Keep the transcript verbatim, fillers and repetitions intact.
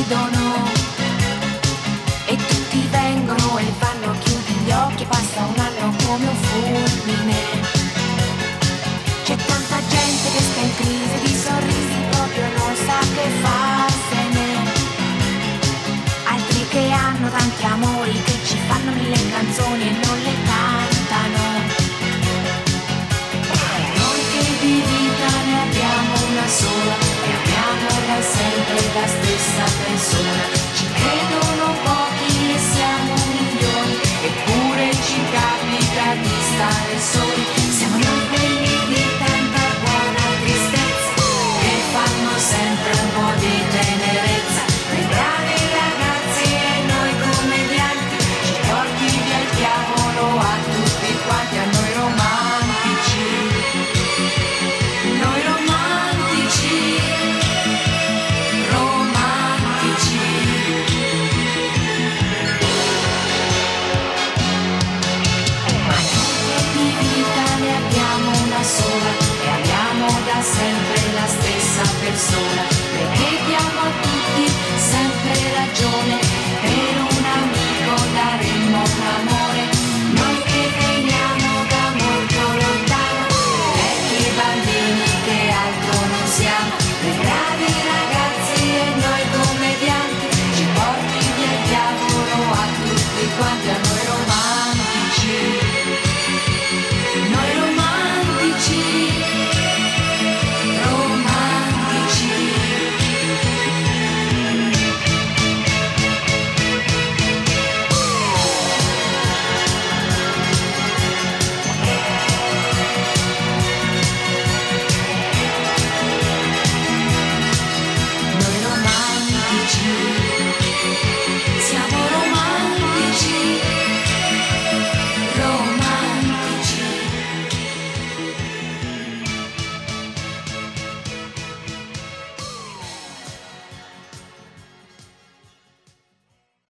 ridono e tutti vengono e vanno, chiudi gli occhi e passa un anno come un fulmine. C'è tanta gente che sta in crisi di sorrisi, proprio non sa che farsene. Altri che hanno tanti amori, che ci fanno mille canzoni e non le cantano. Noi che di vita ne abbiamo una sola e amiamo da sempre la stessa persona. Ci credono pochi e siamo milioni, eppure ci capita di stare soli. Siamo noi quelli di tanta buona tristezza, che fanno sempre un po' di tenerezza.